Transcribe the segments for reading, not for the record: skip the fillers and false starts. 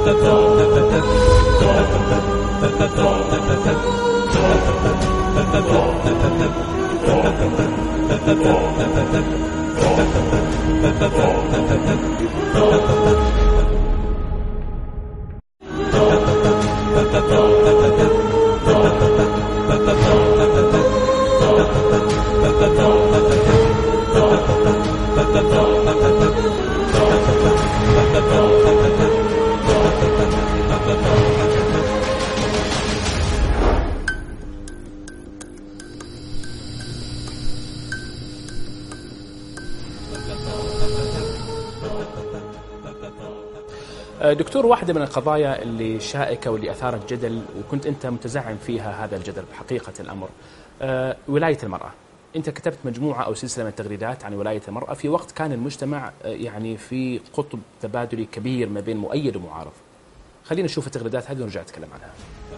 دكتور، واحدة من القضايا اللي شائكة واللي أثارت جدل وكنت أنت متزعم فيها هذا الجدل بحقيقة الأمر، ولاية المرأة. أنت كتبت مجموعة أو سلسلة من التغريدات عن ولاية المرأة في وقت كان المجتمع يعني في قطب تبادلي كبير ما بين مؤيد ومعارض. خلينا نشوف التغريدات هذه ونرجع نتكلم عنها.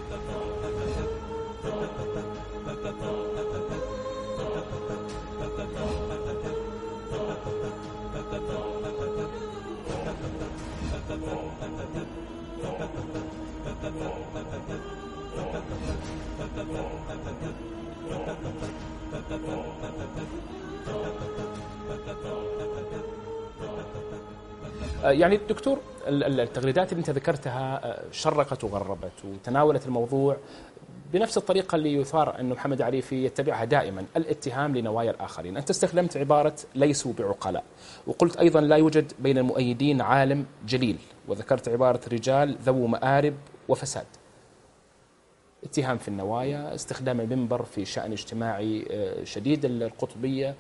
يعني الدكتور، التغريدات اللي انت ذكرتها شرقت وغربت وتناولت الموضوع بنفس الطريقة اللي يثار أن محمد عريفي يتبعها دائما، الاتهام لنوايا الآخرين. أنت استخدمت عبارة ليسوا بعقلاء، وقلت أيضا لا يوجد بين المؤيدين عالم جليل، وذكرت عبارة رجال ذو مآرب وفساد. اتهام في النوايا، استخدام المنبر في شأن اجتماعي شديد القطبية،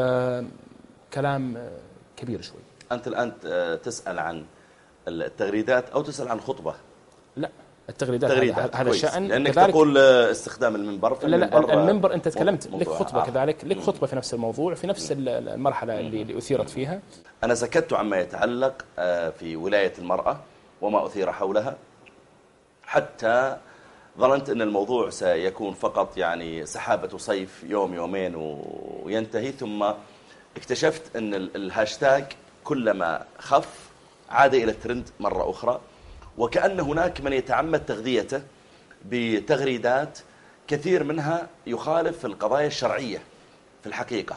كلام كبير شوي. أنت الآن تسأل عن التغريدات أو تسأل عن خطبة؟ لا، التغريدات هذا شأن. لأنك تقول استخدام المنبر. لا، المنبر أنت تكلمت لك خطبة كذلك، لك خطبة في نفس الموضوع في نفس المرحلة اللي أثيرت فيها. أنا سكت عما يتعلق في ولاية المرأة وما أثير حولها، حتى ظننت أن الموضوع سيكون فقط يعني سحابة صيف يوم يومين وينتهي، ثم اكتشفت أن الهاشتاج كلما خف عاد إلى الترند مرة أخرى، وكأن هناك من يتعمد تغذيته بتغريدات كثير منها يخالف القضايا الشرعية في الحقيقة،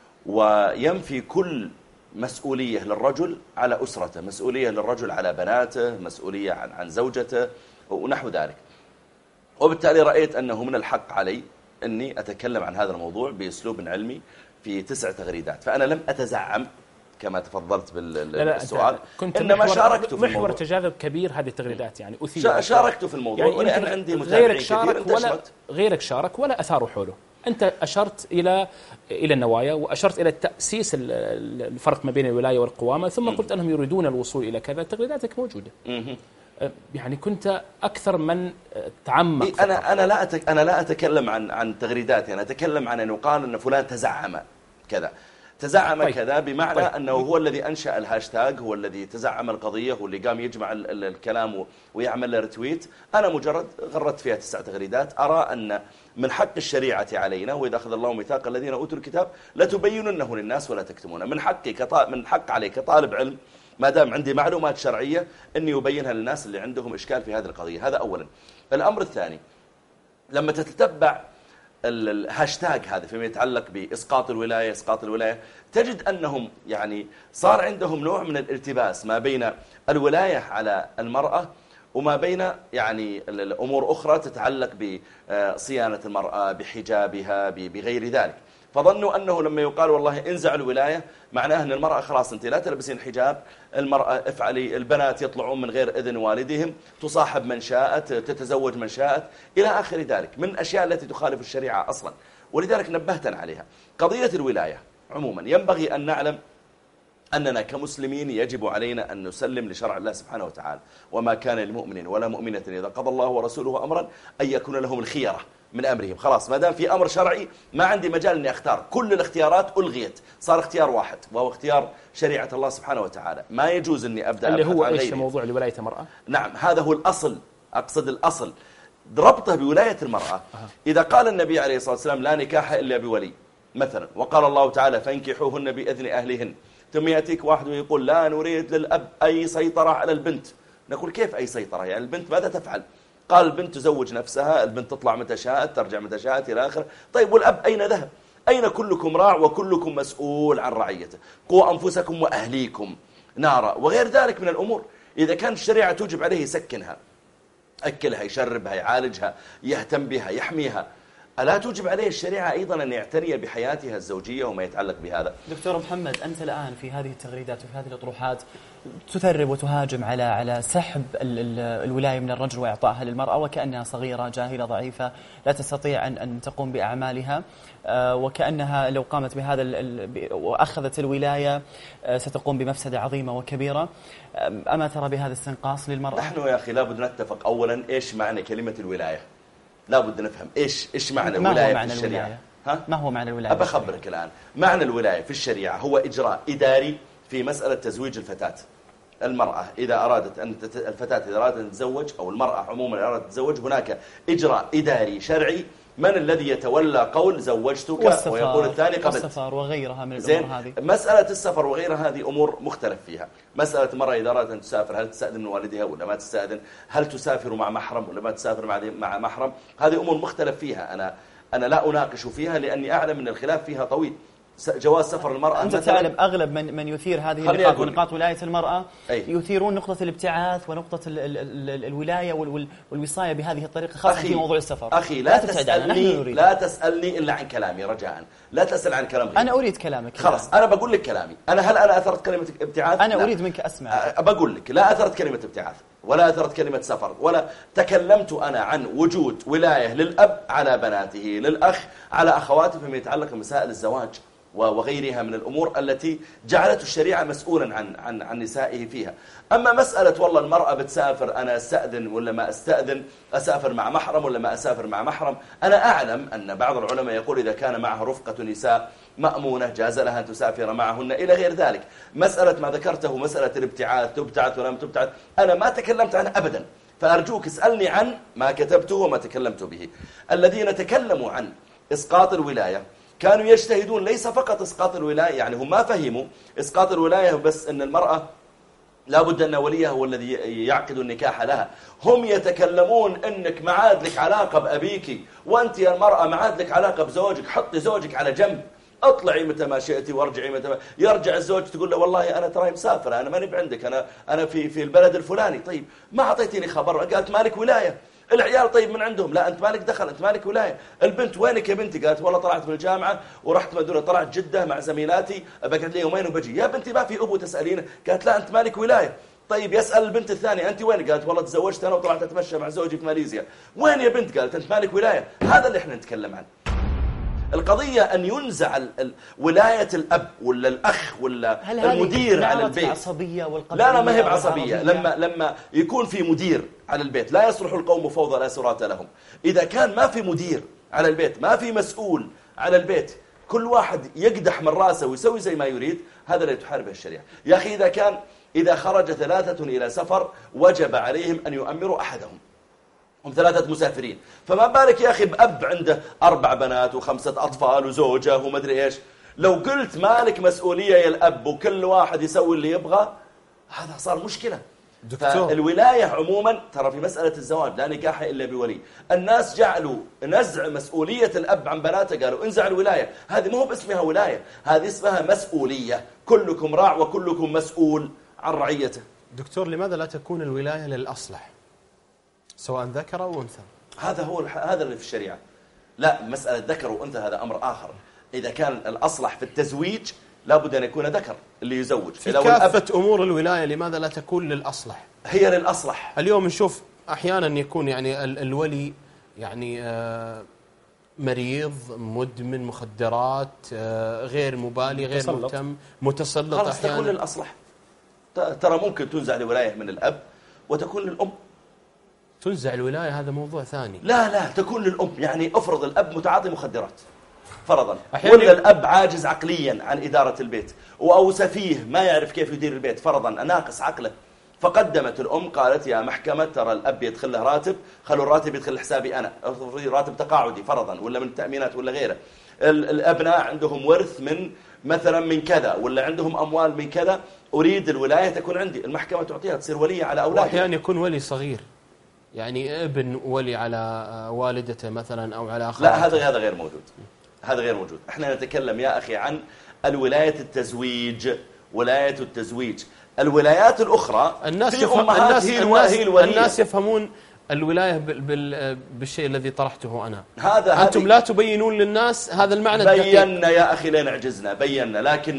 وينفي كل مسؤولية للرجل على أسرته، مسؤولية للرجل على بناته، مسؤولية عن زوجته ونحو ذلك. وبالتالي رأيت أنه من الحق علي أني أتكلم عن هذا الموضوع بأسلوب علمي في 9 تغريدات. فأنا لم أتزعم كما تفضلت بالسؤال، إنما شاركت في محور تجاذب كبير هذه التغريدات، يعني شاركت في الموضوع، يعني ولأن عندي متابعين كثير. غيرك شارك ولا أثاروا حوله. أنت أشرت إلى النوايا، وأشرت إلى تأسيس الفرق ما بين الولاية والقوامة، ثم قلت أنهم يريدون الوصول إلى كذا. تغريداتك موجودة. يعني كنت أكثر من تعمق. أنا لا أتكلم عن تغريداتي، أنا أتكلم عن أن يقال أن فلان تزعم كذا. تزعم كذا بمعنى أنه هو الذي أنشأ الهاشتاج، هو الذي تزعم القضية، هو اللي قام يجمع الكلام ويعمل له رتويت. أنا مجرد غردت فيها 9 تغريدات. أرى أن من حق الشريعة علينا، وإذا أخذ الله ميثاق الذين أوتوا الكتاب لتبيننه للناس ولا تكتمونه. من حق علي كطالب علم، ما دام عندي معلومات شرعية، أني يبينها للناس اللي عندهم إشكال في هذه القضية. هذا أولا. الأمر الثاني، لما تتتبع الهاشتاج هذا فيما يتعلق بإسقاط الولاية، تجد أنهم يعني صار عندهم نوع من الالتباس ما بين الولاية على المرأة وما بين يعني الأمور أخرى تتعلق بصيانة المرأة، بحجابها، بغير ذلك. فظنوا أنه لما يقال والله انزع الولاية معناه أن المرأة خلاص أنت لا تلبسين حجاب، المرأة افعلي، البنات يطلعون من غير إذن والدهم، تصاحب من شاءت، تتزوج من شاءت، إلى آخر ذلك من الأشياء التي تخالف الشريعة أصلا. ولذلك نبهتنا عليها. قضية الولاية عموما ينبغي أن نعلم أننا كمسلمين يجب علينا أن نسلم لشرع الله سبحانه وتعالى، وما كان لمؤمن ولا مؤمنة إذا قضى الله ورسوله أمرا أن يكون لهم الخيرة من أمرهم. خلاص ما دام في أمر شرعي ما عندي مجال أني أختار، كل الاختيارات ألغيت، صار اختيار واحد وهو اختيار شريعة الله سبحانه وتعالى. ما يجوز أني أبدأ اللي هو إيش موضوع لولاية المرأة. نعم هذا هو الأصل، أقصد الأصل ربطه بولاية المرأة. إذا قال النبي عليه الصلاة والسلام لا نكاح إلا بولي مثلا، وقال الله تعالى فانكحوهن بإذن أهلهن، ثم يأتيك واحد ويقول لا نريد للأب أي سيطرة على البنت، نقول كيف أي سيطرة؟ يعني البنت ماذا تفعل؟ قال البنت تزوج نفسها، البنت تطلع متى شاءت، ترجع متى شاءت إلى آخره. طيب والأب أين ذهب؟ أين كلكم راع وكلكم مسؤول عن رعيته؟ قوا أنفسكم وأهليكم نارا وغير ذلك من الأمور. إذا كانت الشريعة توجب عليه يسكنها، أكلها، يشربها، يعالجها، يهتم بها، يحميها، ألا توجب عليه الشريعة أيضا أن يعتني بحياتها الزوجية وما يتعلق بهذا؟ دكتور محمد، أنت الآن في هذه التغريدات وفي هذه الأطروحات تثرب وتهاجم على سحب الولاية من الرجل وإعطائها للمرأة، وكأنها صغيرة جاهلة ضعيفة لا تستطيع أن تقوم بأعمالها، وكأنها لو قامت بهذا وأخذت الولاية ستقوم بمفسدة عظيمة وكبيرة. أما ترى بهذا استنقاص للمرأة؟ نحن يا أخي لابد نتفق أولا إيش معنى كلمة الولاية. لابد نفهم إيش معنى الولاية في الشريعة. ما هو معنى الولاية؟ أبى أخبرك الآن. معنى الولاية في الشريعة هو إجراء إداري في مسألة تزويج الفتاة. المرأة إذا أرادت الفتاة إذا أرادت أن تتزوج، أو المرأة عموما إذا أرادت تتزوج، هناك إجراء إداري شرعي. من الذي يتولى قول زوجتك، ويقول الثاني قبل والسفر وغيرها من الأمور هذه. مسألة السفر وغيرها هذه أمور مختلف فيها. مسألة المرأة إذا أرادت أن تسافر، هل تستأذن من والدها ولا ما تستأذن؟ هل تسافر مع محرم ولا ما تسافر مع محرم؟ هذه أمور مختلف فيها. أنا لا أناقش فيها لأني أعلم أن الخلاف فيها طويل. جواز سفر المرأة، أنت تعلم أغلب من يثير هذه النقاط ونقاط ولاية المرأة يثيرون نقطة الابتعاث ونقطة الولاية والوصاية بهذه الطريقة، خاصة في موضوع السفر. أخي لا تسألني إلا عن كلامي رجاء، لا تسأل عن كلام غيري. أنا أريد كلامك. خلاص أنا بقول لك كلامي. هل أنا أثرت كلمة ابتعاث؟ أنا أريد منك أسمع. بقول لك لا أثرت كلمة ابتعاث ولا أثرت كلمة سفر، ولا تكلمت أنا عن وجود ولاية للأب على بناته، للأخ على أخواته فيما يتعلق بمسائل الزواج وغيرها من الأمور التي جعلت الشريعة مسؤولا عن نسائه فيها. أما مسألة والله المرأة بتسافر أنا أستأذن ولا ما أستأذن، أسافر مع محرم ولا ما أسافر مع محرم، أنا أعلم أن بعض العلماء يقول إذا كان معها رفقة نساء مأمونة جاز لها أن تسافر معهن إلى غير ذلك. مسألة ما ذكرته، مسألة الابتعاث، تبتعث ولا ما تبتعث، أنا ما تكلمت عنها أبدا. فأرجوك اسألني عن ما كتبته وما تكلمت به. الذين تكلموا عن إسقاط الولاية كانوا يجتهدون ليس فقط إسقاط الولاية، يعني هم ما فهموا إسقاط الولاية بس أن المرأة لابد أن وليها هو الذي يعقد النكاح لها. هم يتكلمون أنك معاد لك علاقة بأبيك، وأنت يا المرأة معاد لك علاقة بزوجك، حطي زوجك على جنب، اطلعي متى ما شئتي وارجعي متى ما. يرجع الزوج تقول له والله أنا تراي مسافرة، أنا ماني بعندك، أنا في البلد الفلاني. طيب ما أعطيتني خبر، قالت مالك ولاية. العيال طيب من عندهم، لا أنت مالك دخل، أنت مالك ولاية. البنت وينك يا بنتي؟ قالت والله طلعت من الجامعة ورحت مدينة، طلعت جدة مع زميلاتي، بقعد لي يومين وبجي. يا بنتي ما في أبو تسألينه؟ قالت لا أنت مالك ولاية. طيب يسأل البنت الثانية أنت وين؟ قالت والله تزوجت أنا وطلعت أتمشى مع زوجي في ماليزيا. وين يا بنت؟ قالت أنت مالك ولاية. هذا اللي احنا نتكلم عنه. القضية أن ينزع ولاية الأب ولا الأخ ولا المدير على البيت. عصبية لا ما هي بعصبية. لما يكون في مدير على البيت لا يصلح القوم فوضى لا سرات لهم. إذا كان ما في مدير على البيت، ما في مسؤول على البيت، كل واحد يقدح من راسه ويسوي زي ما يريد، هذا لا تحاربه الشريعة. يا أخي إذا خرج 3 إلى سفر وجب عليهم أن يؤمروا أحدهم، هم 3 مسافرين، فما بالك يا أخي بأب عنده 4 بنات و5 أطفال وزوجة ومدري إيش. لو قلت مالك مسؤولية يا الأب وكل واحد يسوي اللي يبغى، هذا صار مشكلة. الولاية عموما ترى في مسألة الزواج لا نكاح إلا بولي. الناس جعلوا نزع مسؤولية الأب عن بناته، قالوا انزع الولاية. هذه ما هو باسمها ولاية، هذه اسمها مسؤولية. كلكم راع وكلكم مسؤول عن رعيته. دكتور، لماذا لا تكون الولاية للأصلح سواء ذكر أو أنثى؟ هذا اللي في الشريعة. لا، مسألة ذكر وأنثى هذا أمر آخر. إذا كان الأصلح في التزويج لابد أن يكون ذكر اللي يزوج. في كافة أمور الولاية لماذا لا تكون للأصلح؟ هي للأصلح. اليوم نشوف أحيانا يكون يعني الولي يعني مريض، مدمن مخدرات، غير مبالي، غير مهتم، متسلط. خلاص تكون للأصلح. ترى ممكن تنزع الولاية من الأب وتكون للأم. تنزع الولاية هذا موضوع ثاني. لا تكون للأم. يعني افرض الأب متعاطي مخدرات فرضا، ولا الأب عاجز عقليا عن إدارة البيت، أو سفيه ما يعرف كيف يدير البيت فرضا، ناقص عقله. فقدمت الأم قالت يا محكمة ترى الأب يدخل له راتب، خلوا الراتب يدخل حسابي أنا، راتب تقاعدي فرضا ولا من التأمينات ولا غيره. الأبناء عندهم ورث من مثلا من كذا، ولا عندهم أموال من كذا، أريد الولاية تكون عندي، المحكمة تعطيها، تصير ولية على أولادها. وأحيانا يكون ولي صغير، يعني ابن ولي على والدته مثلا أو على أخواته. لا، هذا غير موجود، هذا غير موجود. احنا نتكلم يا أخي عن الولاية التزويج، ولاية التزويج. الولايات الأخرى الناس يفهمون الولاية بالشيء الذي طرحته أنا. أنتم لا تبينون للناس هذا المعنى الدقيق. بينا يا أخي، لين عجزنا بينا،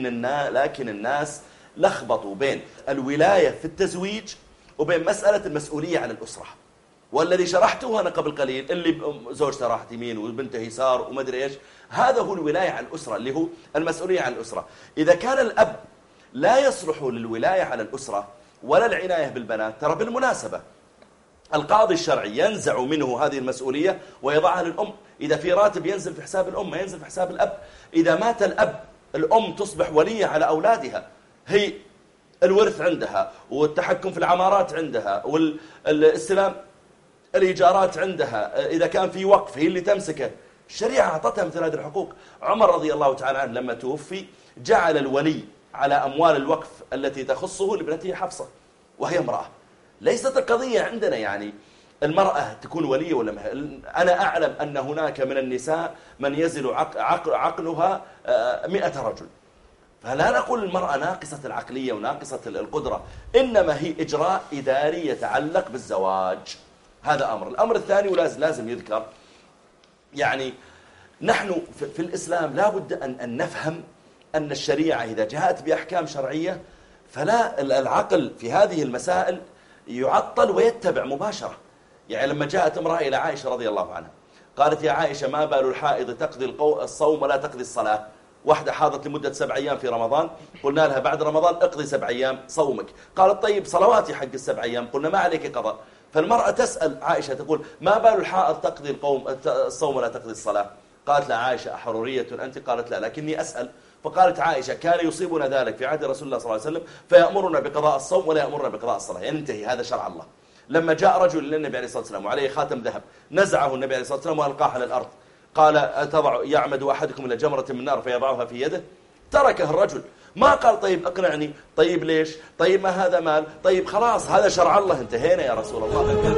لكن الناس لخبطوا بين الولاية في التزويج وبين مسألة المسؤولية عن الأسرة. والذي شرحته أنا قبل قليل، اللي زوجته راحت يمين وبنته يسار وما أدري إيش، هذا هو الولاية عن الأسرة، اللي هو المسؤولية عن الأسرة. إذا كان الأب لا يصلح للولاية على الأسرة ولا العناية بالبنات، ترى بالمناسبة القاضي الشرعي ينزع منه هذه المسؤولية ويضعها للأم. إذا في راتب ينزل في حساب الأم، ما ينزل في حساب الأب. إذا مات الأب، الأم تصبح ولية على أولادها، هي الورث عندها والتحكم في العمارات عندها والاستلام الإيجارات عندها، إذا كان في وقف هي اللي تمسكه. الشريعة أعطتها مثل هذه الحقوق. عمر رضي الله تعالى عنه لما توفي جعل الولي على أموال الوقف التي تخصه لابنته حفصة، وهي امرأة. ليست القضية عندنا يعني المرأة تكون ولية ولا أنا أعلم أن هناك من النساء من يزن عقلها 100 رجل. فلا نقول المرأة ناقصة العقلية وناقصة القدرة، إنما هي إجراء إداري يتعلق بالزواج. هذا أمر. الأمر الثاني ولازم يذكر، يعني نحن في الإسلام لا بد أن نفهم أن الشريعة إذا جاءت بأحكام شرعية فلا العقل في هذه المسائل يعطل ويتبع مباشرة. يعني لما جاءت امرأة إلى عائشة رضي الله عنها قالت: يا عائشة، ما بال الحائض تقضي الصوم ولا تقضي الصلاة؟ واحدة حاضت لمدة 7 أيام في رمضان، قلنا لها بعد رمضان اقضي 7 أيام صومك. قالت: طيب صلواتي حق ال7 أيام، قلنا ما عليك قضاء. فالمرأة تسأل عائشة تقول: ما بال الحائض تقضي الصوم ولا تقضي الصلاة؟ قالت لها عائشة: أحرورية أنت؟ قالت: لا، لكني أسأل. فقالت عائشة: كان يصيبنا ذلك في عهد رسول الله صلى الله عليه وسلم، فيأمرنا بقضاء الصوم ولا يأمرنا بقضاء الصلاة. ينتهي، هذا شرع الله. لما جاء رجل للنبي عليه الصلاة والسلام وعليه خاتم ذهب، نزعه النبي عليه الصلاة والسلام وألقاه على الأرض. قال: يعمد أحدكم إلى جمرة من نار فيضعها في يده؟ تركه الرجل، ما قال: طيب اقنعني، طيب ليش، طيب ما هذا مال، طيب خلاص هذا شرع الله، انتهينا يا رسول الله.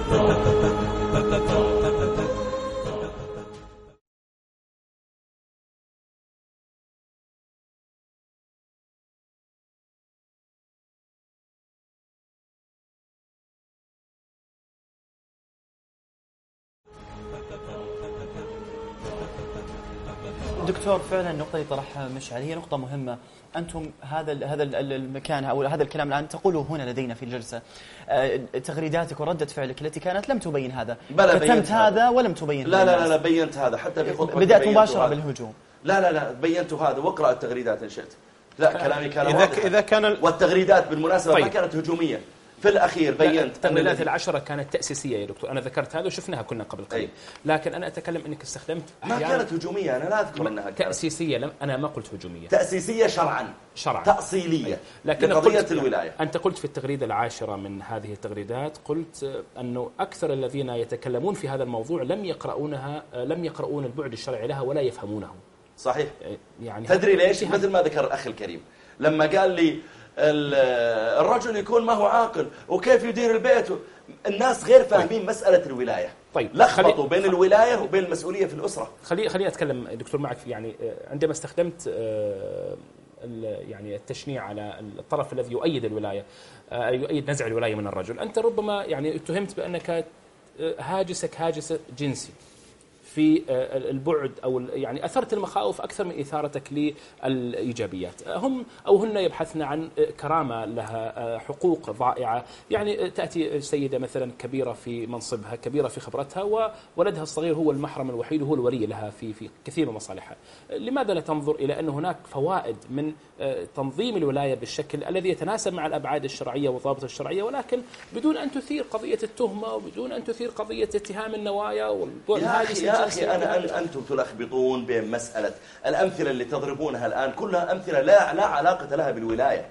دكتور، فعلا النقطة اللي طرحها مشعل هي نقطة مهمة. أنتم هذا المكان أو هذا الكلام الآن تقوله هنا لدينا في الجلسة. تغريداتك وردة فعلك التي كانت لم تبين هذا، كتمت هذا ولم تبين. لا بينت هذا حتى في خطبة. بدأت مباشرة بالهجوم. لا بينت هذا، واقرأ التغريدات إن شئت. لا، كلامي كان واضح. إذا كان والتغريدات بالمناسبة ما كانت هجومية. في الأخير بينت التغريدات ال10 كانت تأسيسية يا دكتور، أنا ذكرت هذا وشفناها كنا قبل قليل. لكن أنا أتكلم أنك استخدمت ما كانت هجومية، أنا لا أذكر أنها كانت تأسيسية. أنا ما قلت هجومية، تأسيسية شرعا تأصيلية لكن قضية الولاية. أنت قلت في التغريدة 10 من هذه التغريدات، قلت أنه أكثر الذين يتكلمون في هذا الموضوع لم يقرؤون البعد الشرعي لها ولا يفهمونه. صحيح. يعني تدري ليش؟ مثل ما ذكر الأخ الكريم لما قال لي الرجل يكون ما هو عاقل وكيف يدير البيت. الناس غير فاهمين مسألة الولاية. طيب، لخبطوا بين الولاية وبين المسؤولية في الأسرة. خليني أتكلم دكتور معك. يعني عندما استخدمت يعني التشنيع على الطرف الذي يؤيد الولاية، يؤيد نزع الولاية من الرجل، أنت ربما يعني اتهمت بأنك هاجس جنسي في البعد، أو يعني أثرت المخاوف أكثر من إثارتك للإيجابيات. هم أو هن يبحثن عن كرامة لها حقوق ضائعة. يعني تأتي سيدة مثلا كبيرة في منصبها، كبيرة في خبرتها، وولدها الصغير هو المحرم الوحيد وهو الولي لها في كثير من مصالحها. لماذا لا تنظر إلى أن هناك فوائد من تنظيم الولاية بالشكل الذي يتناسب مع الأبعاد الشرعية والضوابط الشرعية، ولكن بدون أن تثير قضية التهمة وبدون أن تثير قضية اتهام النوايا والهاجس. يا أخي أنتم تلخبطون بين مسألة الأمثلة اللي تضربونها الآن كلها أمثلة لا علاقة لها بالولاية.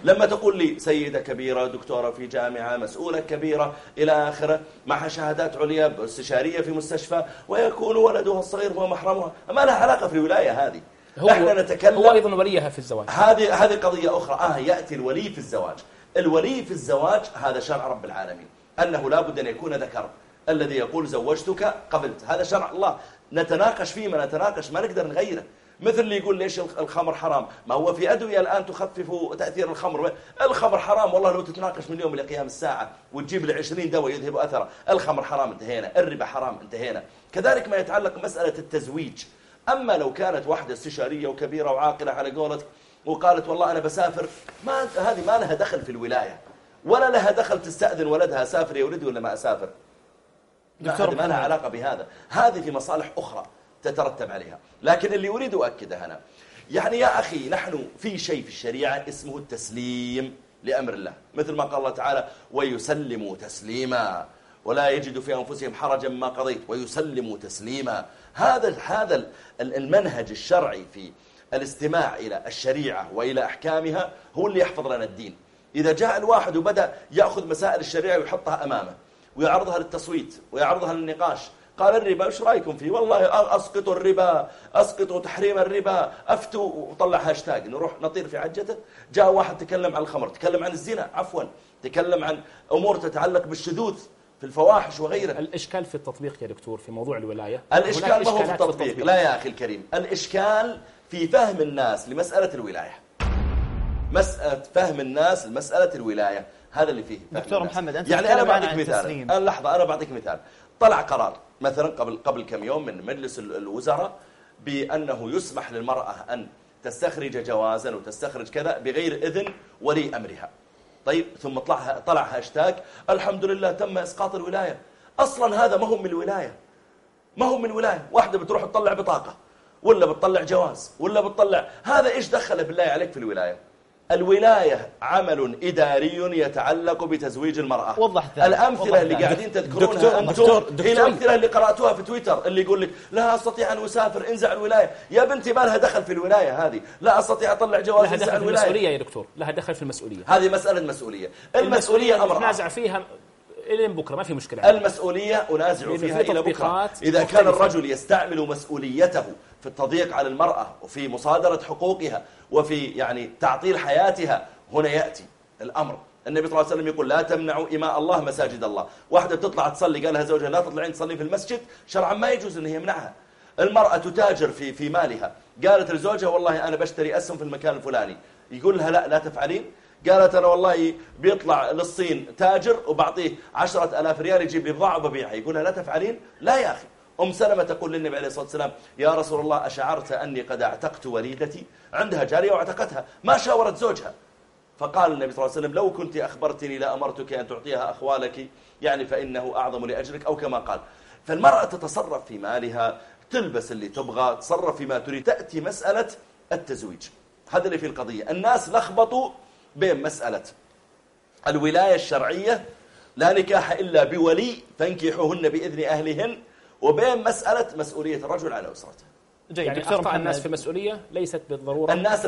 لما تقول لي سيدة كبيرة، دكتورة في جامعة، مسؤولة كبيرة إلى آخره، معها شهادات عليا، استشارية في مستشفى، ويكون ولدها الصغير هو محرمها، ما لها علاقة في الولاية هذه. احنا نتكلم هو أيضا وليها في الزواج، هذه قضية أخرى. يأتي الولي في الزواج. الولي في الزواج هذا شرع رب العالمين، أنه لا بد أن يكون ذكر، الذي يقول زوجتك قبلت، هذا شرع الله. نتناقش فيه، ما نتناقش، ما نقدر نغيره. مثل اللي يقول ليش الخمر حرام، ما هو في أدوية الآن تخفف تأثير الخمر. الخمر حرام والله لو تتناقش من اليوم إلى قيام الساعة وتجيب لي 20 دواء يذهب أثره. الخمر حرام انتهينا، الربا حرام انتهينا. كذلك ما يتعلق مسألة التزويج. أما لو كانت واحدة استشارية وكبيرة وعاقلة على قولتك وقالت والله أنا بسافر، هذه ما لها دخل في الولاية، ولا لها دخل تستأذن ولدها أسافر يا ولدي ولا ما أسافر. دكتور ما لها علاقة بهذا، هذه في مصالح أخرى تترتب عليها. لكن اللي أريد أؤكده هنا، يعني يا أخي نحن في شيء في الشريعة اسمه التسليم لأمر الله، مثل ما قال الله تعالى ويسلموا تسليما ولا يجد في أنفسهم حرجا ما قضيت ويسلموا تسليما. هذا المنهج الشرعي في الاستماع إلى الشريعة وإلى أحكامها هو اللي يحفظ لنا الدين. إذا جاء الواحد وبدأ يأخذ مسائل الشريعة ويحطها أمامه ويعرضها للتصويت ويعرضها للنقاش، قال الربا ايش رايكم فيه؟ والله اسقطوا الربا، اسقطوا تحريم الربا، افتوا، وطلع هاشتاج، نروح نطير في عجته. جاء واحد تكلم عن الخمر، تكلم عن الزنا، عفوا تكلم عن امور تتعلق بالشذوذ في الفواحش وغيرها. الاشكال في التطبيق يا دكتور في موضوع الولايه، الاشكال ما هو في التطبيق، لا يا اخي الكريم، الاشكال في فهم الناس لمساله الولايه، مساله فهم الناس لمساله الولايه، هذا اللي فيه دكتور محمد. انت يعني انا بعطيك مثال، لحظه انا بعطيك مثال. طلع قرار مثلا قبل كم يوم من مجلس الوزراء بأنه يسمح للمرأة أن تستخرج جوازا وتستخرج كذا بغير إذن ولي أمرها. طيب ثم طلع هاشتاج الحمد لله تم إسقاط الولاية. أصلا هذا ما هو من الولاية، ما هو من الولاية. واحدة بتروح تطلع بطاقة ولا بتطلع جواز ولا بتطلع، هذا إيش دخل بالله عليك في الولاية؟ الولاية عمل إداري يتعلق بتزويج المرأة. وضح ذلك. الأمثلة اللي قاعدين تذكرونها أنتم هي الأمثلة اللي قرأتوها في تويتر، اللي يقول لك لا أستطيع أن أسافر انزع الولاية. يا بنتي ما لها دخل في الولاية هذه، لا أستطيع أطلع جواز لها دخل في المسؤولية يا دكتور، لها دخل في المسؤولية. هذه مسألة مسؤولية. المسؤولية أمر نازع فيها إلى بكرة، ما في مشكلة. المسؤولية أنازع فيها إلى بكرة. إذا كان الرجل يستعمل مسؤوليته في التضييق على المرأة وفي مصادرة حقوقها وفي يعني تعطيل حياتها، هنا يأتي الأمر. النبي صلى الله عليه وسلم يقول لا تمنعوا إماء الله مساجد الله. واحدة تطلع تصلي قالها زوجها لا تطلعين تصلي في المسجد، شرعا ما يجوز أن يمنعها. المرأة تتاجر في مالها، قالت لزوجها والله أنا بشتري أسهم في المكان الفلاني، يقول لها لا تفعلين. قالت أنا والله بيطلع للصين تاجر وبعطيه 10,000 ريال يجيب لي بضاعة وببيعها، يقول لها لا تفعلين. لا يا أخي. سلمة تقول للنبي عليه الصلاة والسلام يا رسول الله أشعرت أني قد اعتقت وليدتي؟ عندها جارية واعتقتها، ما شاورت زوجها. فقال النبي صلى الله عليه وسلم لو كنت أخبرتني لأمرتك أن تعطيها أخوالك، يعني فإنه أعظم لأجرك، أو كما قال. فالمرأة تتصرف في مالها، تلبس اللي تبغى، تصرف فيما تريد. تأتي مسألة التزويج، هذا اللي في القضية. الناس لخبطوا بين مسألة الولاية الشرعية لا نكاح إلا بولي فانكحوهن بإذن أهلهن، وبين مسألة مسؤولية الرجل على أسرته. يعني أخطأ الناس في المسؤولية ليست بالضرورة الناس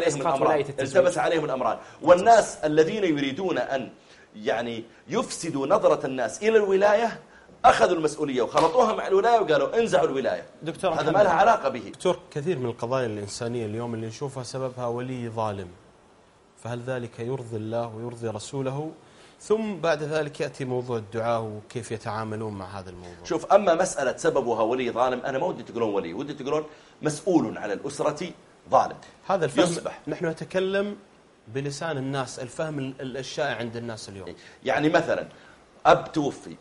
التبس عليهم الأمران. والناس الذين يريدون أن يعني يفسدوا نظرة الناس إلى الولاية أخذوا المسؤولية وخلطوها مع الولاية وقالوا انزعوا الولاية. دكتور هذا ما لها علاقة به. دكتور كثير من القضايا الإنسانية اليوم اللي نشوفها سببها ولي ظالم، فهل ذلك يرضي الله ويرضي رسوله؟ ثم بعد ذلك يأتي موضوع الدعاء وكيف يتعاملون مع هذا الموضوع. شوف، أما مسألة سببها ولي ظالم، أنا ما ودي تقولون ولي، ودي تقولون مسؤول على الأسرة ظالم. هذا الفهم يصبح. نحن نتكلم بلسان الناس، الفهم الشائع عند الناس اليوم. يعني مثلا أب توفي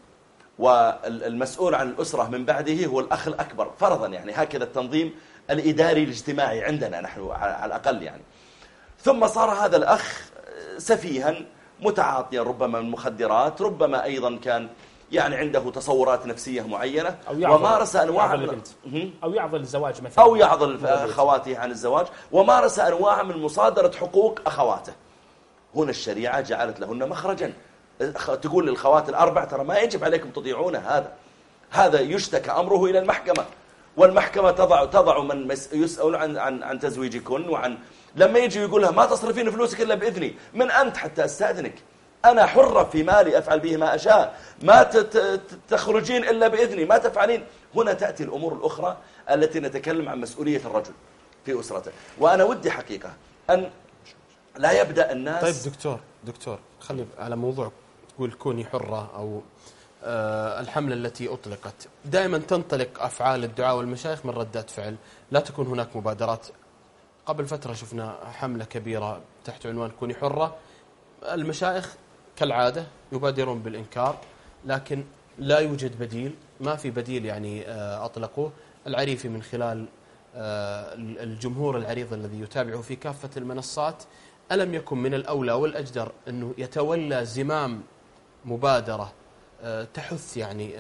والمسؤول عن الأسرة من بعده هو الأخ الأكبر فرضا، يعني هكذا التنظيم الإداري الاجتماعي عندنا نحن على الأقل يعني. ثم صار هذا الأخ سفيها متعاطيا ربما من المخدرات، ربما أيضا كان يعني عنده تصورات نفسية معينة، ومارس أنواع أو يعضل الزواج مثلا، أو يعضل أخواته عن الزواج، ومارس أنواع من مصادرة حقوق أخواته. هنا الشريعة جعلت لهن مخرجا، تقول للخوات الأربع ترى ما يجب عليكم تطيعونه، هذا يشتكى أمره إلى المحكمة، والمحكمة تضع من يسأل عن تزويجكن، وعن لما يجي يقول لها ما تصرفين فلوسك إلا بإذني، من أنت حتى أستأذنك؟ أنا حرة في مالي أفعل به ما أشاء، ما تخرجين إلا بإذني، ما تفعلين. هنا تأتي الأمور الأخرى التي نتكلم عن مسؤولية الرجل في أسرته. وأنا ودي حقيقة أن لا يبدأ الناس. طيب دكتور خلي على موضوع تقول كوني حرة أو الحملة التي أطلقت، دائما تنطلق أفعال الدعاء والمشايخ من ردات فعل، لا تكون هناك مبادرات. قبل فترة شفنا حملة كبيرة تحت عنوان كوني حرة، المشايخ كالعادة يبادرون بالإنكار، لكن لا يوجد بديل، ما في بديل يعني أطلقوه. العريفي من خلال الجمهور العريض الذي يتابعه في كافة المنصات، ألم يكن من الأولى والأجدر أنه يتولى زمام مبادرة تحث يعني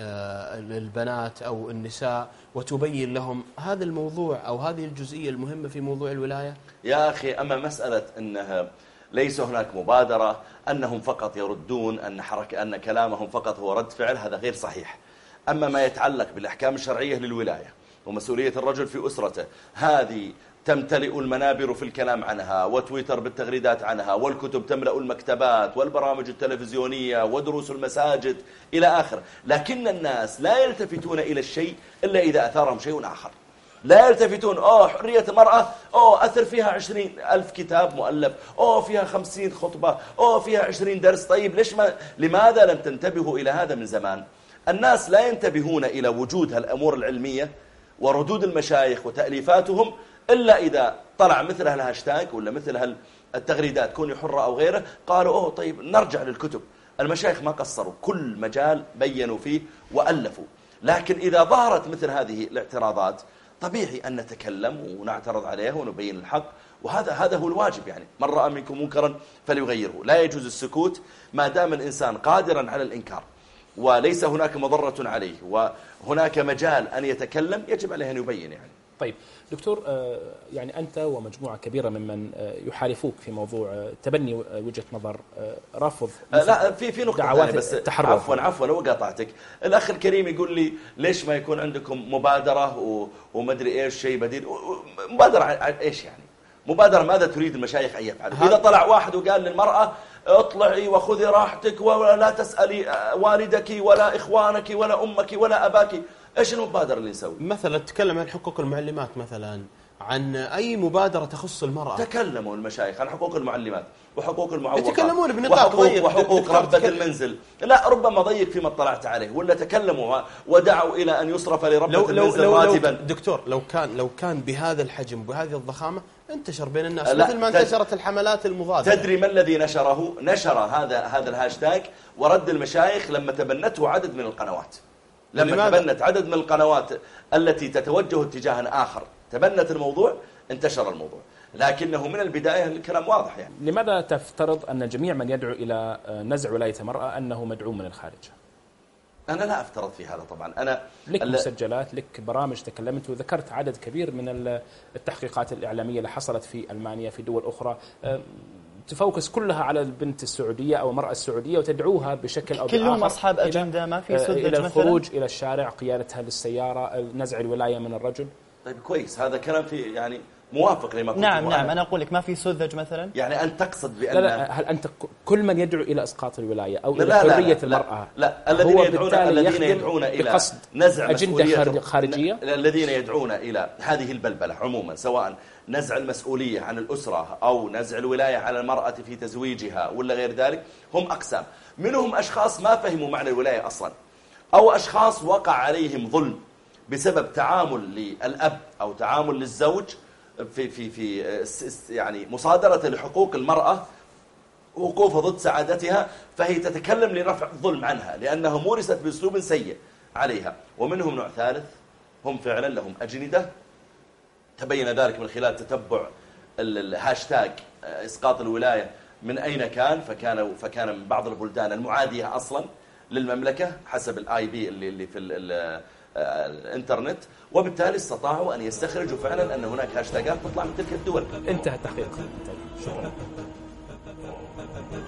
البنات أو النساء وتبين لهم هذا الموضوع أو هذه الجزئية المهمة في موضوع الولاية؟ يا أخي، أما مسألة أنها ليس هناك مبادرة، أنهم فقط يردون، أن كلامهم فقط هو رد فعل، هذا غير صحيح. أما ما يتعلق بالأحكام الشرعية للولاية ومسؤولية الرجل في أسرته، هذه تمتلئ المنابر في الكلام عنها، وتويتر بالتغريدات عنها، والكتب تملأ المكتبات، والبرامج التلفزيونية، ودروس المساجد إلى آخر. لكن الناس لا يلتفتون إلى الشيء إلا إذا أثارهم شيء آخر. لا يلتفتون حرية المرأة، أثر فيها 20,000 كتاب مؤلف، فيها 50 خطبة، فيها 20 درس. طيب لماذا لم تنتبهوا إلى هذا من زمان؟ الناس لا ينتبهون إلى وجود هالأمور العلمية وردود المشايخ وتأليفاتهم إلا إذا طلع مثل هالهاشتاج ولا مثل هالتغريدات كوني حرة أو غيره، قالوا طيب نرجع للكتب. المشايخ ما قصروا، كل مجال بينوا فيه وألفوا. لكن إذا ظهرت مثل هذه الاعتراضات، طبيعي أن نتكلم ونعترض عليه ونبين الحق، وهذا هو الواجب. يعني من رأى منكم منكرا فليغيره. لا يجوز السكوت ما دام الإنسان قادرا على الإنكار وليس هناك مضرة عليه وهناك مجال أن يتكلم، يجب عليه أن يبين. يعني طيب دكتور، يعني أنت ومجموعة كبيرة ممن يحالفوك في موضوع تبني وجهة نظر رفض لا في نقطة دعوات بس التحرر. عفوا وقاطعتك. الأخ الكريم يقول لي ليش ما يكون عندكم مبادرة ومدري إيش شيء بديل. مبادرة إيش يعني؟ مبادرة ماذا تريد المشايخ أن يفعلوا؟ إذا طلع واحد وقال للمرأة اطلعي وخذي راحتك ولا تسألي والدك ولا إخوانك ولا أمك ولا أباك، إيش المبادرة اللي نسوي؟ مثلا تكلم عن حقوق المعلمات، مثلا عن أي مبادرة تخص المرأة. تكلموا المشايخ عن حقوق المعلمات وحقوق المعوقات، يتكلمون بنطاق ضيق وحقوق ربة المنزل. لا، ربما ضيق فيما اطلعت عليه، ولا تكلموا ودعوا إلى أن يصرف لربة المنزل راتبا. دكتور لو كان بهذا الحجم وبهذه الضخامة انتشر بين الناس مثل ما انتشرت الحملات المضادة. تدري ما الذي نشره؟ نشر هذا الهاشتاج ورد المشايخ لما تبنته عدد من القنوات. لما تبنت عدد من القنوات التي تتوجه اتجاها آخر، تبنت الموضوع، انتشر الموضوع. لكنه من البداية الكلام واضح. يعني لماذا تفترض أن جميع من يدعو إلى نزع ولاية المرأة أنه مدعوم من الخارج؟ أنا لا أفترض في هذا. طبعا أنا لك مسجلات، لك برامج تكلمت وذكرت عدد كبير من التحقيقات الإعلامية اللي حصلت في ألمانيا في دول أخرى تفوكس كلها على البنت السعودية أو المرأة السعودية وتدعوها بشكل أو بآخر كلهم أصحاب أجندة، ما في سذج إلى الخروج إلى الشارع، قيادتها للسيارة، نزع الولاية من الرجل. طيب كويس، هذا كلام في يعني موافق لما قلت. نعم أنا أقول لك ما في سذج مثلا. يعني أنت تقصد بأن لا هل أنت كل من يدعو إلى إسقاط الولاية أو إلى حرية المرأة؟ لا الذين يدعون إلى نزع أجندة خارجية، الذين يدعون إلى هذه البلبلة عموما، سواء نزع المسؤولية عن الأسرة أو نزع الولاية على المرأة في تزويجها ولا غير ذلك، هم أقسام. منهم أشخاص ما فهموا معنى الولاية أصلا، أو أشخاص وقع عليهم ظلم بسبب تعامل للأب أو تعامل للزوج في يعني مصادرة لحقوق المرأة، وقوفها ضد سعادتها، فهي تتكلم لرفع الظلم عنها لأنها مورست بأسلوب سيء عليها. ومنهم نوع ثالث هم فعلا لهم أجندة، تبين ذلك من خلال تتبع الهاشتاج إسقاط الولاية من أين كان، فكان من بعض البلدان المعادية أصلا للمملكة حسب الآي بي اللي في الانترنت، وبالتالي استطاعوا أن يستخرجوا فعلا أن هناك هاشتاجات تطلع من تلك الدول. انتهى التحقيق.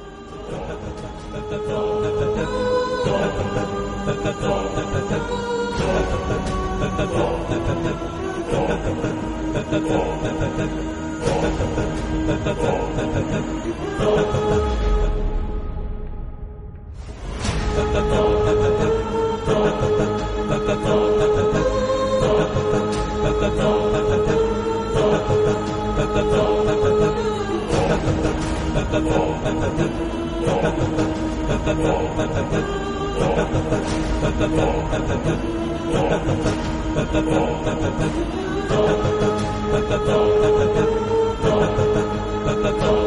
شكرا. Thank you.